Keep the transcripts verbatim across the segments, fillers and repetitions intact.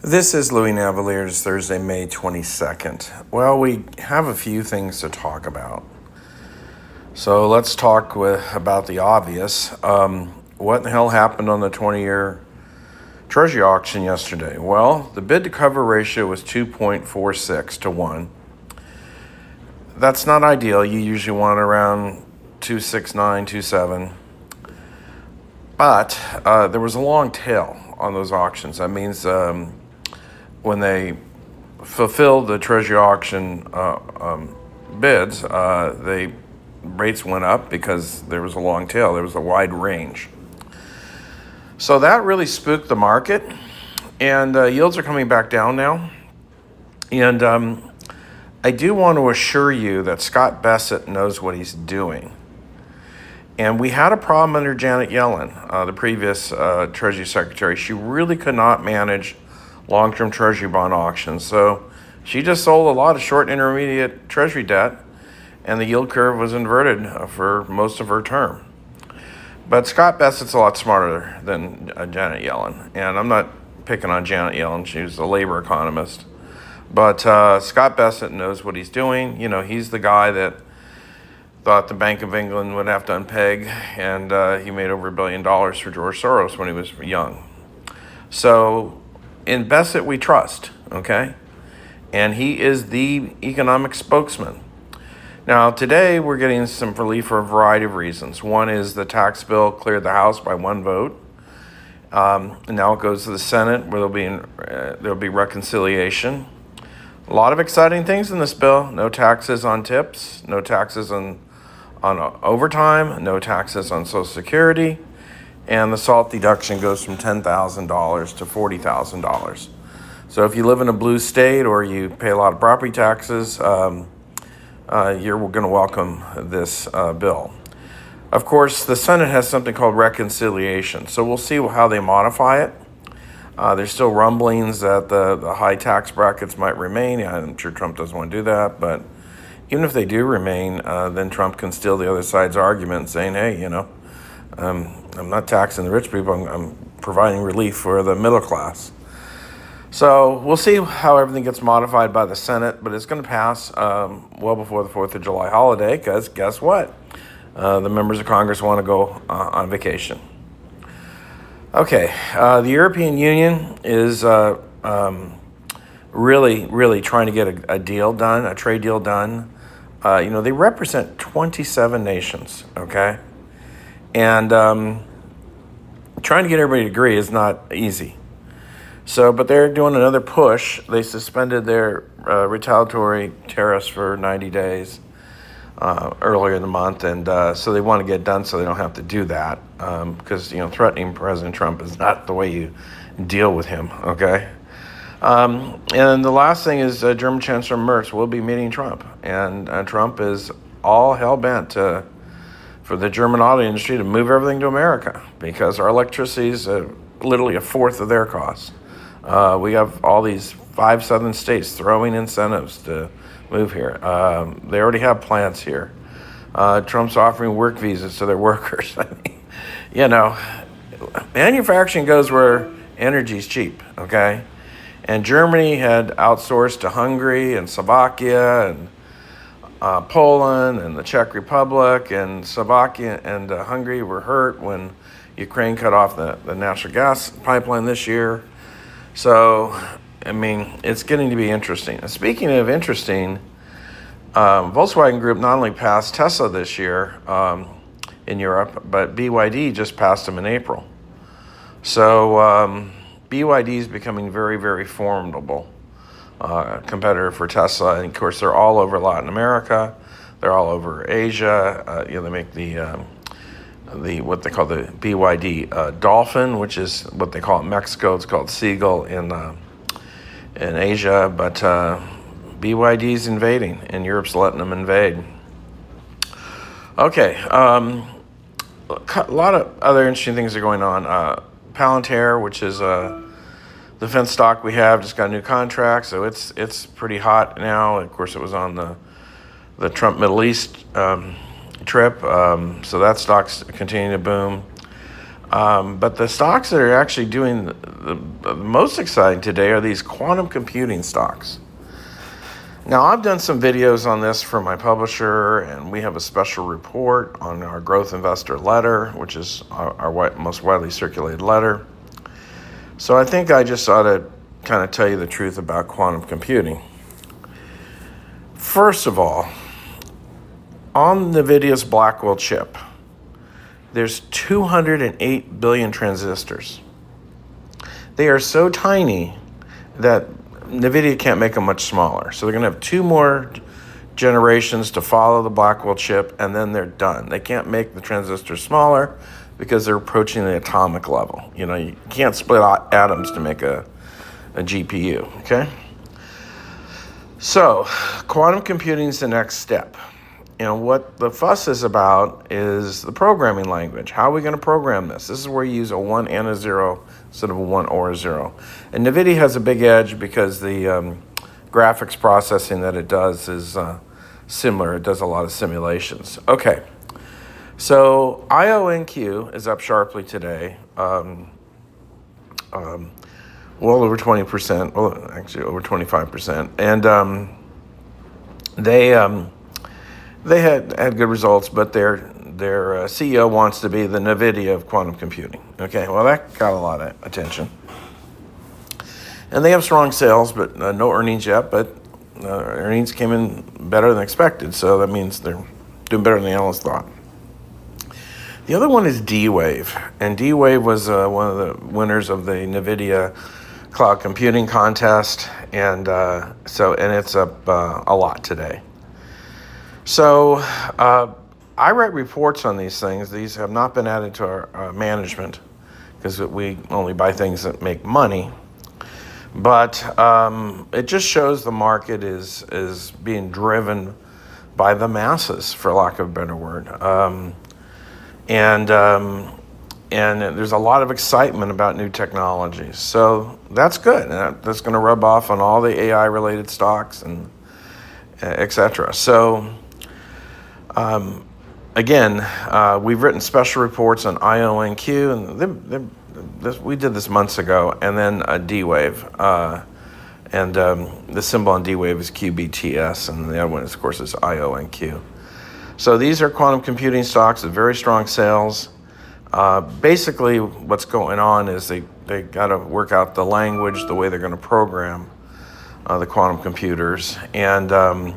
This is Louis Navalier's Thursday, May twenty-second. Well, we have a few things to talk about. So let's talk with, about the obvious. Um, what the hell happened on the twenty-year Treasury auction yesterday? Well, the bid to cover ratio was two point four six to one. That's not ideal. You usually want around two sixty-nine, two seventy. But uh, there was a long tail on those auctions. That means um, when they fulfilled the Treasury auction uh, um, bids, uh, they rates went up because there was a long tail. There was a wide range. So that really spooked the market, and uh, yields are coming back down now. And um, I do want to assure you that Scott Bessent knows what he's doing. And we had a problem under Janet Yellen, uh, the previous uh, Treasury Secretary. She really could not manage long-term Treasury bond auctions. So she just sold a lot of short intermediate Treasury debt, and the yield curve was inverted uh, for most of her term. But Scott Bessent's a lot smarter than uh, Janet Yellen. And I'm not picking on Janet Yellen. She was a labor economist. But uh, Scott Bessent knows what he's doing. You know, he's the guy that thought the Bank of England would have to unpeg, and uh, he made over a billion dollars for George Soros when he was young. So in Bessent we trust, okay? And he is the economic spokesman. Now today we're getting some relief for a variety of reasons. One is the tax bill cleared the House by one vote. Um, and now it goes to the Senate, where there'll be, uh, there'll be reconciliation. A lot of exciting things in this bill. No taxes on tips, no taxes on on overtime, no taxes on Social Security, and the SALT deduction goes from ten thousand dollars to forty thousand dollars. So if you live in a blue state or you pay a lot of property taxes, um, uh, you're going to welcome this uh, bill. Of course, the Senate has something called reconciliation, so we'll see how they modify it. Uh, there's still rumblings that the, the high tax brackets might remain. I'm sure Trump doesn't want to do that, but even if they do remain, uh, then Trump can steal the other side's argument, saying, hey, you know, um, I'm not taxing the rich people, I'm, I'm providing relief for the middle class. So we'll see how everything gets modified by the Senate, but it's going to pass um, well before the fourth of July holiday, because guess what? Uh, the members of Congress want to go uh, on vacation. Okay, uh, the European Union is uh, um, really, really trying to get a, a deal done, a trade deal done. Uh, you know, they represent twenty-seven nations, okay? And um, trying to get everybody to agree is not easy. So, but they're doing another push. They suspended their uh, retaliatory tariffs for ninety days uh, earlier in the month, and uh, so they want to get done so they don't have to do that, um, because, you know, threatening President Trump is not the way you deal with him, okay? Um, and the last thing is uh, German Chancellor Merz will be meeting Trump. And uh, Trump is all hell-bent uh, for the German auto industry to move everything to America, because our electricity is uh, literally a fourth of their costs. Uh, we have all these five southern states throwing incentives to move here. Um, they already have plants here. Uh, Trump's offering work visas to their workers. I mean, you know, manufacturing goes where energy's cheap, okay? And Germany had outsourced to Hungary and Slovakia and uh, Poland and the Czech Republic, and Slovakia and uh, Hungary were hurt when Ukraine cut off the, the natural gas pipeline this year. So, I mean, it's getting to be interesting. And speaking of interesting, um, Volkswagen Group not only passed Tesla this year um, in Europe, but B Y D just passed them in April. So, um, B Y D is becoming very, very formidable uh, competitor for Tesla. And of course, they're all over Latin America. They're all over Asia. Uh, you know, they make the um, the what they call the B Y D uh, Dolphin, which is what they call it in Mexico. It's called Seagull in uh, in Asia. But uh, B Y D is invading, and Europe's letting them invade. Okay, um, a lot of other interesting things are going on. Uh, Palantir, which is a defense stock we have, just got a new contract, so it's it's pretty hot now. Of course, it was on the the Trump Middle East um, trip, um, so that stock's continuing to boom. Um, but the stocks that are actually doing the, the, the most exciting today are these quantum computing stocks. Now, I've done some videos on this for my publisher, and we have a special report on our Growth Investor letter, which is our, our most widely circulated letter. So I think I just ought to kind of tell you the truth about quantum computing. First of all, on NVIDIA's Blackwell chip, there's two hundred eight billion transistors. They are so tiny that NVIDIA can't make them much smaller. So they're going to have two more generations to follow the Blackwell chip, and then they're done. They can't make the transistors smaller because they're approaching the atomic level. You know, you can't split atoms to make a, a G P U, okay? So quantum computing is the next step. And what the fuss is about is the programming language. How are we going to program this? This is where you use a one and a zero instead of a one or a zero. And NVIDIA has a big edge because the um, graphics processing that it does is uh, similar. It does a lot of simulations. Okay, so I O N Q is up sharply today, um, um, well over twenty percent, well, actually over twenty-five percent. And um, they... Um, They had, had good results, but their their uh, C E O wants to be the NVIDIA of quantum computing. Okay, well, that got a lot of attention. And they have strong sales, but uh, no earnings yet, but uh, earnings came in better than expected, so that means they're doing better than the analysts thought. The other one is D-Wave, and D-Wave was uh, one of the winners of the NVIDIA Cloud Computing Contest, and uh, so and it's up uh, a lot today. So uh, I write reports on these things. These have not been added to our uh, management because we only buy things that make money. But um, it just shows the market is is being driven by the masses, for lack of a better word. Um, and um, and there's a lot of excitement about new technologies. So that's good. And that's going to rub off on all the A I-related stocks and et cetera. So... Um, again, uh, we've written special reports on I O N Q, and they, they, this, we did this months ago, and then uh, D-Wave. Uh, and um, the symbol on D-Wave is Q B T S, and the other one, is, of course, is I O N Q. So these are quantum computing stocks with very strong sales. Uh, basically, what's going on is they, they got to work out the language, the way they're going to program uh, the quantum computers. And... Um,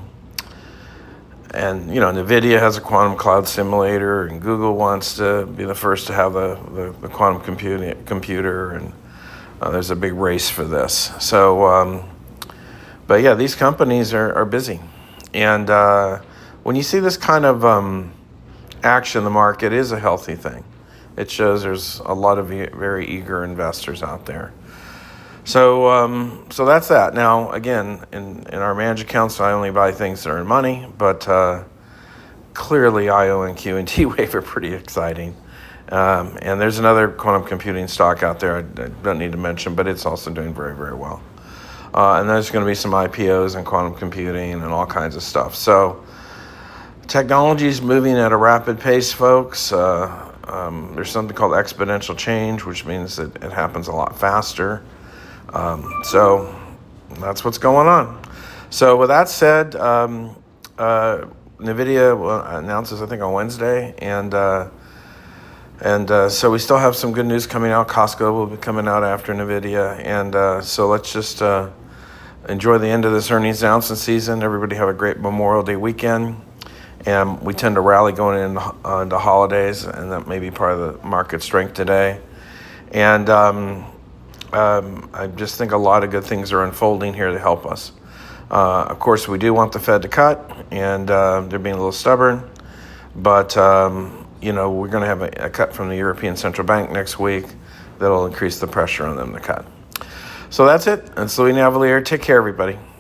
And, you know, NVIDIA has a quantum cloud simulator, and Google wants to be the first to have the, the, the quantum computing, computer, and uh, there's a big race for this. So, um, but yeah, these companies are, are busy. And uh, when you see this kind of um, action in the market, it is a healthy thing. It shows there's a lot of e- very eager investors out there. So um, so that's that. Now, again, in, in our managed accounts, I only buy things that are in money, but uh, clearly I O N Q and D-Wave are pretty exciting. Um, and there's another quantum computing stock out there I, I don't need to mention, but it's also doing very, very well. Uh, and there's going to be some I P Os in quantum computing and all kinds of stuff. So technology is moving at a rapid pace, folks. Uh, um, there's something called exponential change, which means that it happens a lot faster. Um, so that's what's going on. So with that said, um, uh, NVIDIA announces, I think, on Wednesday, and uh, and uh, so we still have some good news coming out. Costco will be coming out after NVIDIA, and uh, so let's just uh, enjoy the end of this earnings announcement season. Everybody have a great Memorial Day weekend, and we tend to rally going into, uh, into holidays, and that may be part of the market strength today. And um, Um, I just think a lot of good things are unfolding here to help us. Uh, of course, we do want the Fed to cut, and uh, they're being a little stubborn. But, um, you know, we're going to have a, a cut from the European Central Bank next week that'll increase the pressure on them to cut. So that's it. It's Louis Navellier. Take care, everybody.